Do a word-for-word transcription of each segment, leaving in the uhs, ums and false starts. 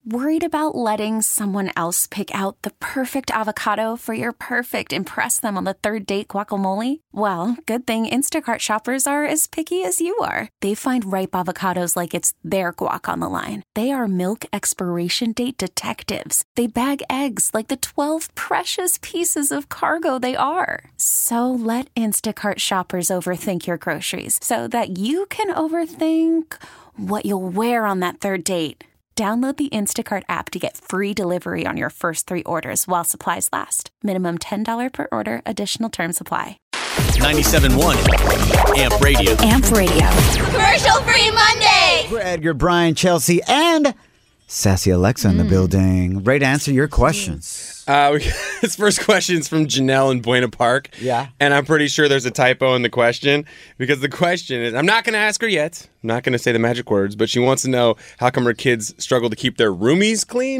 Worried about letting someone else pick out the perfect avocado for your perfect impress them on the third date guacamole? Well, good thing Instacart shoppers are as picky as you are. They find ripe avocados like it's their guac on the line. They are milk expiration date detectives. They bag eggs like the twelve precious pieces of cargo they are. So let Instacart shoppers overthink your groceries so that you can overthink what you'll wear on that third date. Download the Instacart app to get free delivery on your first three orders while supplies last. Minimum ten dollars per order. Additional terms apply. ninety-seven point one A M P Radio. A M P Radio. Commercial Free Monday. We're Edgar, Brian, Chelsea, and Sassy Alexa in the building. Ready to answer your questions. Uh, we, this first question is from Janelle in Buena Park. Yeah. And I'm pretty sure there's a typo in the question because the question is, I'm not going to ask her yet. I'm not going to say the magic words, but she wants to know how come her kids struggle to keep their roomies clean.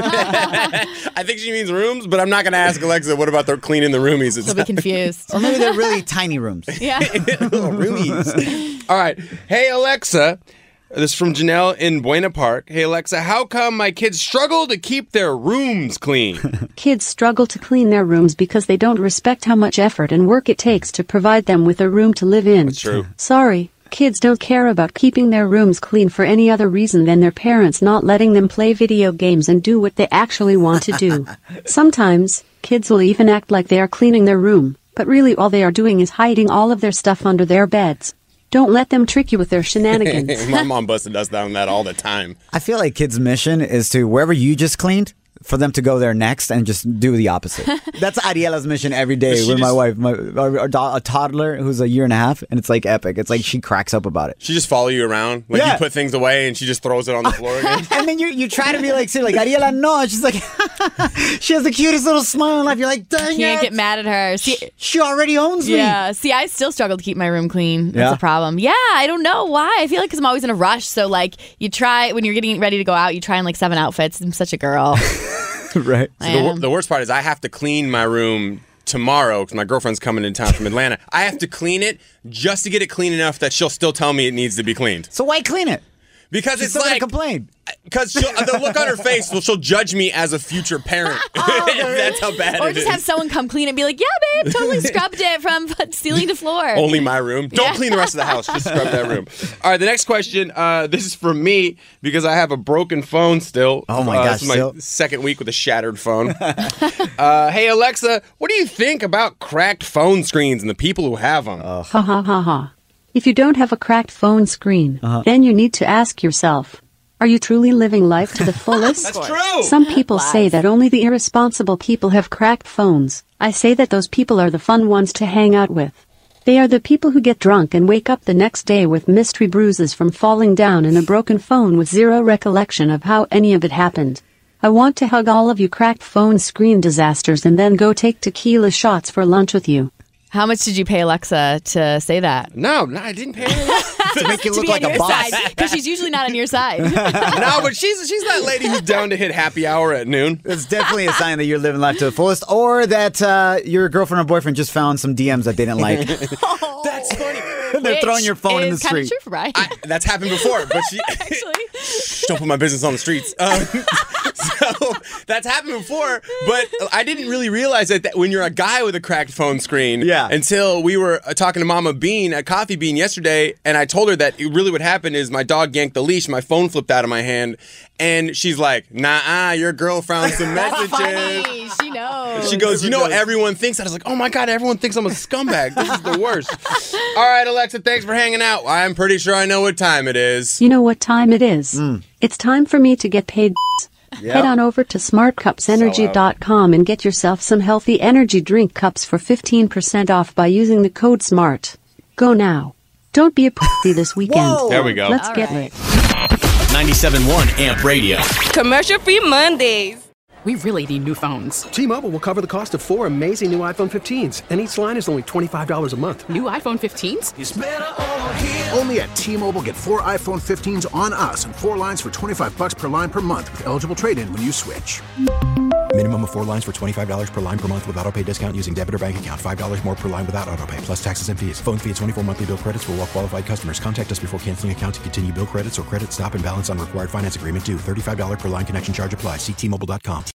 I think she means rooms, but I'm not going to ask Alexa, what about their cleaning the roomies? She'll be confused. Or maybe they're really tiny rooms. Yeah. Little roomies. All right. Hey, Alexa. This is from Janelle in Buena Park. Hey, Alexa, how come my kids struggle to keep their rooms clean? Kids struggle to clean their rooms because they don't respect how much effort and work it takes to provide them with a room to live in. That's true. Sorry, kids don't care about keeping their rooms clean for any other reason than their parents not letting them play video games and do what they actually want to do. Sometimes, kids will even act like they are cleaning their room, but really all they are doing is hiding all of their stuff under their beds. Don't let them trick you with their shenanigans. My mom busted us down that all the time. I feel like kids' mission is to, wherever you just cleaned, for them to go there next and just do the opposite. That's Ariela's mission every day with just, my wife, my our, our, a toddler who's a year and a half, and it's like epic. It's like she cracks up about it. She just follow you around. Like Yeah. you put things away and she just throws it on the floor again. And then you you try to be like, seriously, like, Ariela, no. And she's like, she has the cutest little smile on life. You're like, dang Can't it. get mad at her. See, She already owns me. yeah. See, I still struggle to keep my room clean. That's Yeah? a problem. Yeah, I don't know why. I feel like because I'm always in a rush. So like, you try when you're getting ready to go out, you try in like seven outfits. I'm such a girl. Right. I The, wor- am. the worst part is I have to clean my room tomorrow because my girlfriend's coming in town from Atlanta. I have to clean it just to get it clean enough that she'll still tell me it needs to be cleaned. So why clean it? Because She's it's still gonna like complain. because the look on her face, well, she'll judge me as a future parent. That's how bad Or it just is. have someone come clean and be like, yeah, babe, totally scrubbed it from ceiling to floor. Only my room. Don't Yeah. clean the rest of the house. Just scrub that room. All right, the next question. Uh, this is for me because I have a broken phone still. Oh, my uh, gosh, This is my still? second week with a shattered phone. uh, hey, Alexa, what do you think about cracked phone screens and the people who have them? Oh. Ha ha ha ha. If you don't have a cracked phone screen, then you need to ask yourself, are you truly living life to the fullest? That's true. Some people say that only the irresponsible people have cracked phones. I say that those people are the fun ones to hang out with. They are the people who get drunk and wake up the next day with mystery bruises from falling down and a broken phone with zero recollection of how any of it happened. I want to hug all of you cracked phone screen disasters and then go take tequila shots for lunch with you. How much did you pay Alexa to say that? No, no, I didn't pay her. To make you To look be like on a your boss. side, because she's usually not on your side. No, but she's she's that lady who's down to hit happy hour at noon. It's definitely a sign that you're living life to the fullest, or that uh, your girlfriend or boyfriend just found some D Ms that they didn't like. That's funny. They're throwing your phone in the Which is kinda street. true, right? I, that's happened before, but she Actually. Shh, don't put my business on the streets. Um, so that's happened before, but I didn't really realize that, that when you're a guy with a cracked phone screen, Yeah. until we were uh, talking to Mama Bean at Coffee Bean yesterday, and I told her that it really would happen is my dog yanked the leash, my phone flipped out of my hand, and she's like, nah, your girl found some messages. Funny. She knows. She goes, you know what everyone thinks? I was like, oh my God, everyone thinks I'm a scumbag. This is the worst. All right, Alexa, thanks for hanging out. I'm pretty sure I know what time it is. You know what time it is? It's time for me to get paid. Head on over to smart cups energy dot com and get yourself some healthy energy drink cups for fifteen percent off by using the code SMART. Go now. Don't be a pussy this weekend. Whoa. There we go. Let's All get right. lit. ninety-seven point one A M P Radio. Commercial Free Mondays. We really need new phones. T-Mobile will cover the cost of four amazing new iPhone fifteens, and each line is only twenty-five dollars a month. New iPhone fifteens? Only at T-Mobile, get four iPhone fifteens on us and four lines for twenty-five bucks per line per month with eligible trade-in when you switch. Minimum of four lines for twenty-five dollars per line per month with auto pay discount using debit or bank account. five dollars more per line without auto pay, plus taxes and fees. Phone fee at twenty-four monthly bill credits for well qualified customers. Contact us before canceling account to continue bill credits or credit stop and balance on required finance agreement due. thirty-five dollars per line connection charge applies. See T Mobile dot com.